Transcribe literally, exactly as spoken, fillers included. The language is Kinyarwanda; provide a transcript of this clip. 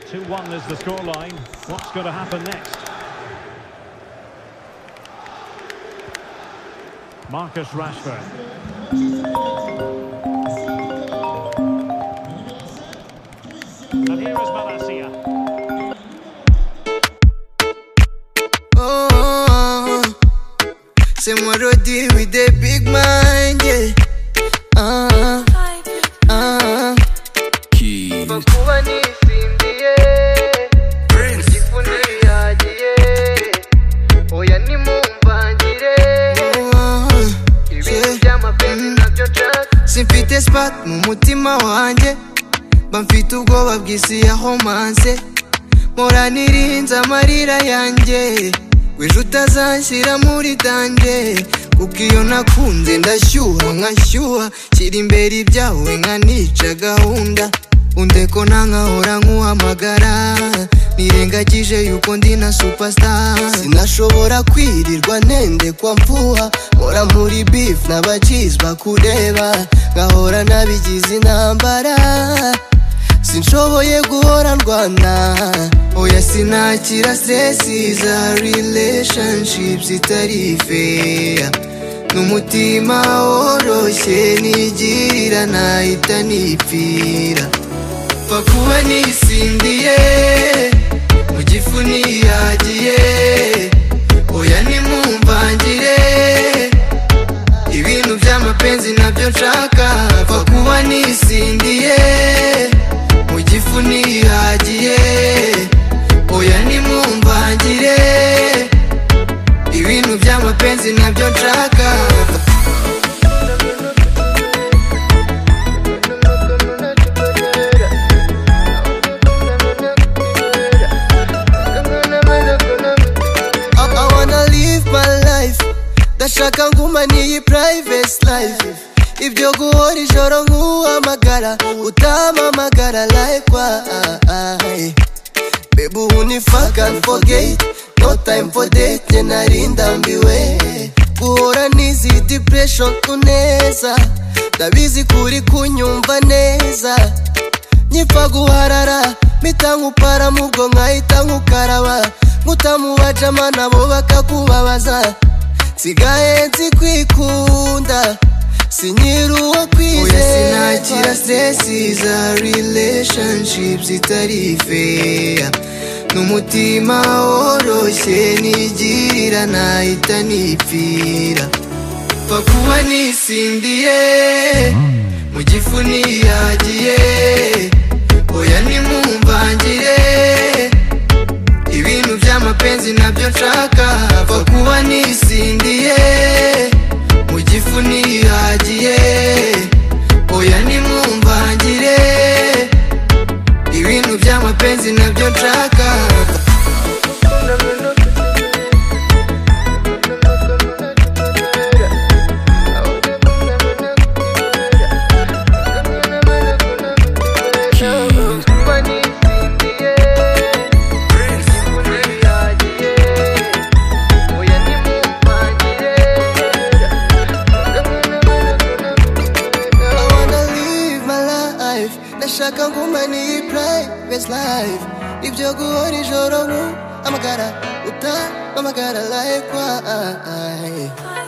two one is the scoreline. What's going to happen next? Marcus Rashford. And here is Malacia. Oh, c'est moi Rodi with the big mind, yeah. Uh, uh, Keys. Pakuwa nisimbiye Prince Jifuni yagiye Oya nimumvangire Ibintu by'amapenzi nabyo nshaka Simfite spot mu mutima wanjye Bamfite ubwoba bw'isi ya romance Mpora nirinze amarira yanjye Wejo utazanshyira muri danje Kuko iyo nakunze ndashyuha nkashyuha Shyira imbere ibyawe nkanica gahunda Undeko nankahora nkuhamagara Nirengagije yuko ndi na superstar Sinashobora kwirirwa ntendekwa mfuha Mpora muri beef n'abachizi bakureba Ngahora nabigize intambara Sinshoboye guhora ndwana Oya sinakira stress za relationships itari fair N'umutima woroshye nigirira nahita nipfira Pfa kuba nisindiye mu gifu niyagiye Oya nimumvangire Ibintu by'amapenzi nabyo nshaka Pfa kuba nisindiye mu gifu niyagiye Oya nimumvangire Ibintu by'amapenzi nabyo nshaka I wanna live my life Ndashaka nguma niyi private life Ibyo guhora ijoro nkuhamagara Utampamagara like why Baby uni fuck and forget No time for date Nje nari ndambiwe Guhora nizi depression kuneza Ndabizi kuri kunyumva neza Nyipfa guharara Mita nkupara mubwo nkahita nkukaraba Nkutamubaja nabo bakakubabaza Nsigaye nzi kwikunda Sinyiri uwo kwizera Oya sinakira stress za relationships itari fair N'umutima woroshye nigirira nahita nipfira Pfa kuba nisindiye mu gifu niyagiye Oya nimumvangire Ibintu by'amapenzi nabyo nshaka Pfa kuba nisindiye mu gifu niyagiye Oya nimumvangire Ibintu by'amapenzi nabyo nshaka Ndashaka nguma niyi private life Ibyo guhora ijoro nkuhamagara Utampamagara like why